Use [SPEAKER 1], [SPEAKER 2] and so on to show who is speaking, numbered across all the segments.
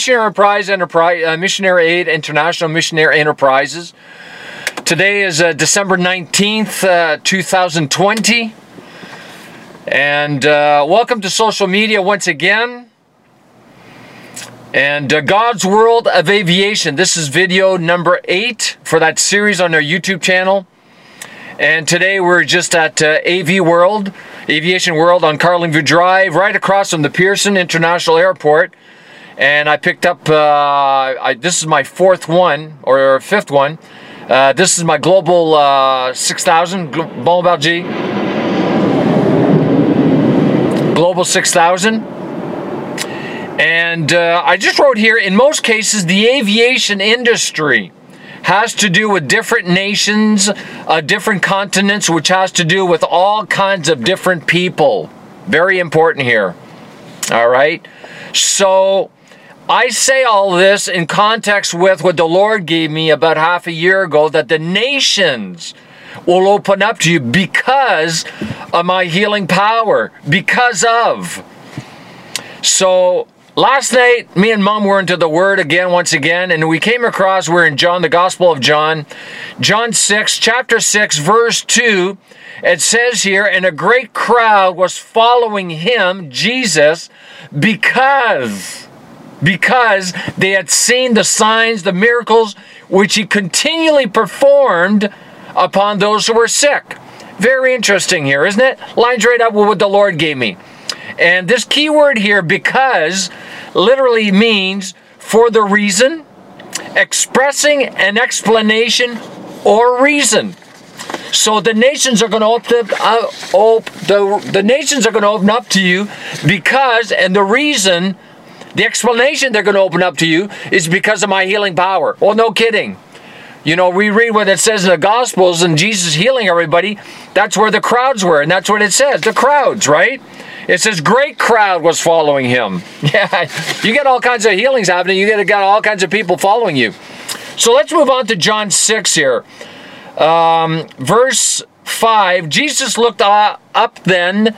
[SPEAKER 1] Missionary Aid International Missionary Enterprises. Today is December 19th, 2020. And welcome to social media once again. And God's World of Aviation. This is video number 8 for that series on our YouTube channel. And today we're just at Aviation World on Carlingview Drive, right across from the Pearson International Airport. And I picked up, this is my 4th one, or 5th one. This is my Global 6000, Bombardier Global 6000. And I just wrote here, in most cases, the aviation industry has to do with different nations, different continents, which has to do with all kinds of different people. Very important here. All right? So I say all this in context with what the Lord gave me about half a year ago, that the nations will open up to you because of my healing power. Because of. So last night, me and Mom were into the Word once again, and we came across, we're in John, the Gospel of John, John 6, chapter 6, verse 2. It says here, and a great crowd was following him, Jesus, because they had seen the signs, the miracles, which he continually performed upon those who were sick. Very interesting here, isn't it? Lines right up with what the Lord gave me. And this key word here, because, literally means for the reason, expressing an explanation or reason. So the nations are going to open up to you because, and the reason, the explanation they're going to open up to you is because of my healing power. Well, no kidding. You know, we read what it says in the Gospels and Jesus healing everybody. That's where the crowds were, and that's what it says, the crowds, right? It says, great crowd was following him. Yeah, you get all kinds of healings happening. You get all kinds of people following you. So let's move on to John 6 here. Verse 5, Jesus looked up then,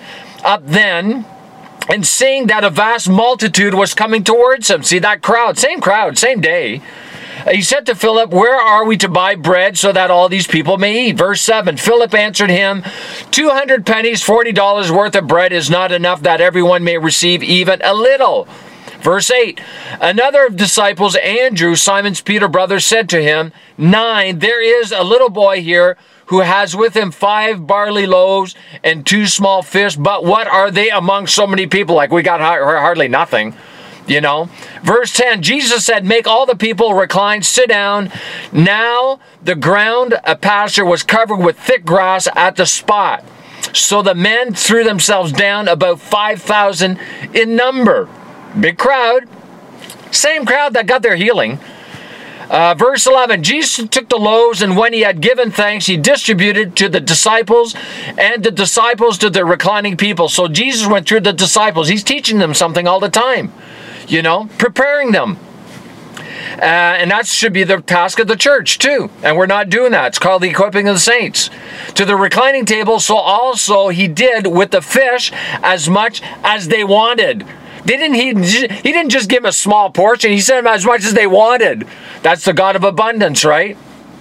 [SPEAKER 1] and seeing that a vast multitude was coming towards him. See that crowd, same day. He said to Philip, where are we to buy bread so that all these people may eat? Verse 7, Philip answered him, 200 pennies, $40 worth of bread is not enough that everyone may receive even a little. Verse 8, another of disciples, Andrew, Simon Peter's brother, said to him, 9, there is a little boy here who has with him 5 barley loaves and 2 small fish, but what are they among so many people? Like, we got hardly nothing. You know, verse 10, Jesus said, make all the people recline, sit down. Now the ground, a pasture, was covered with thick grass at the spot. So the men threw themselves down, about 5,000 in number. Big crowd. Same crowd that got their healing. Verse 11, Jesus took the loaves, and when he had given thanks, he distributed to the disciples, and the disciples to the reclining people. So Jesus went through the disciples. He's teaching them something all the time. You know, preparing them. And that should be the task of the church too. And we're not doing that. It's called the equipping of the saints. To the reclining table, so also he did with the fish as much as they wanted. He didn't just give them a small portion. He said as much as they wanted. That's the God of abundance, right?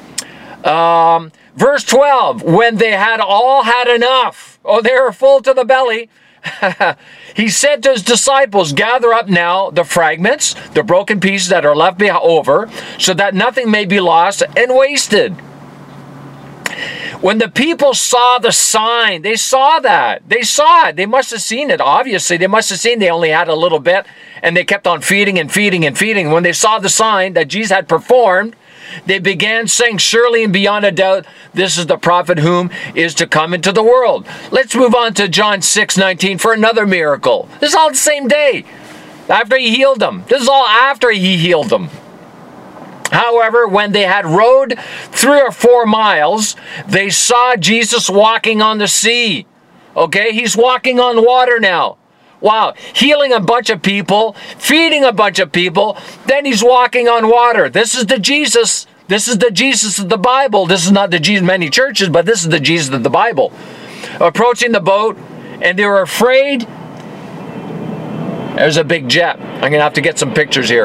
[SPEAKER 1] Verse 12, when they had all had enough, they were full to the belly, he said to his disciples, gather up now the fragments, the broken pieces that are left over, so that nothing may be lost and wasted. When the people saw the sign, they saw that. They saw it. They must have seen it, obviously. They must have seen they only had a little bit, and they kept on feeding and feeding and feeding. When they saw the sign that Jesus had performed, they began saying, surely and beyond a doubt, this is the prophet whom is to come into the world. Let's move on to John 6:19 for another miracle. This is all the same day, after he healed them. This is all after he healed them. However, when they had rowed 3 or 4 miles, they saw Jesus walking on the sea. Okay, he's walking on water now. Wow, healing a bunch of people, feeding a bunch of people, then he's walking on water. This is the Jesus. This is the Jesus of the Bible. This is not the Jesus of many churches, but this is the Jesus of the Bible. Approaching the boat, and they were afraid There's a big jet. I'm going to have to get some pictures here.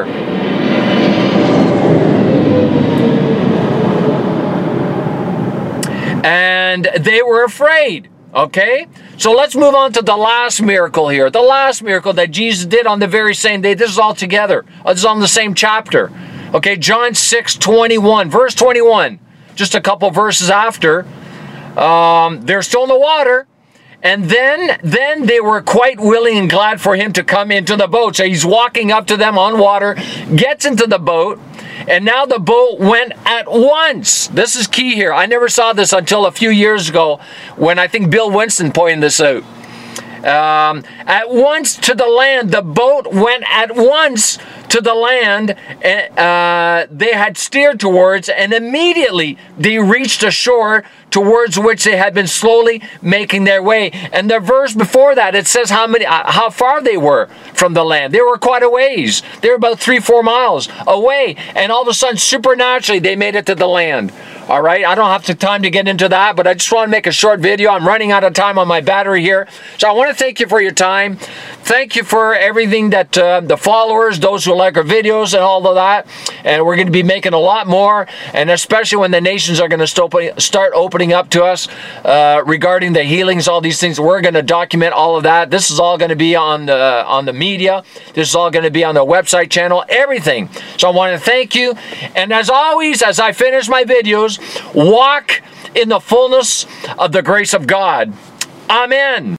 [SPEAKER 1] And they were afraid. Okay? So let's move on to the last miracle here. The last miracle that Jesus did on the very same day. This is all together. This is on the same chapter. Okay, John 6:21. Verse 21. Just a couple verses after. They're still in the water. And then they were quite willing and glad for him to come into the boat. So he's walking up to them on water, gets into the boat, and now the boat went at once. This is key here. I never saw this until a few years ago when I think Bill Winston pointed this out. At once to the land. The boat went at once to the land they had steered towards, and immediately they reached a shore towards which they had been slowly making their way. And the verse before that, it says how far they were from the land. They were quite a ways. They were about 3-4 miles away, and all of a sudden, supernaturally, they made it to the land. All right, I don't have the time to get into that, but I just want to make a short video. I'm running out of time on my battery here. So I want to thank you for your time. Thank you for everything that the followers, those who like our videos and all of that. And we're going to be making a lot more, and especially when the nations are going to start opening up to us regarding the healings, all these things. We're going to document all of that. This is all going to be on the media. This is all going to be on the website channel, everything. So I want to thank you. And as always, as I finish my videos, walk in the fullness of the grace of God. Amen.